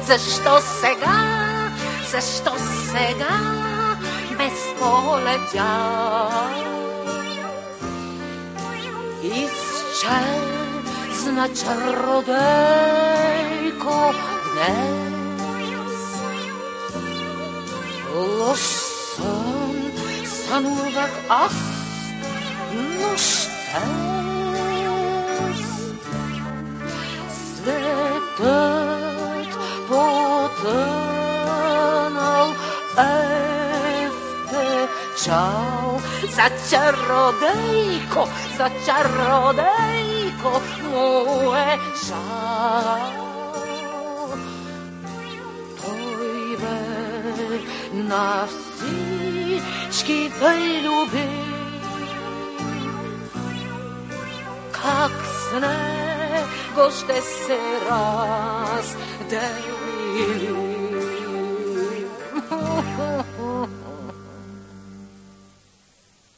Защо сега безполетя? Изчезна чародейко днес. Лош сън сънувах аз нощес. Светът потънал в печал. За чародейко му е жал. Той бе на всички тъй любим, как с него ще се раздели.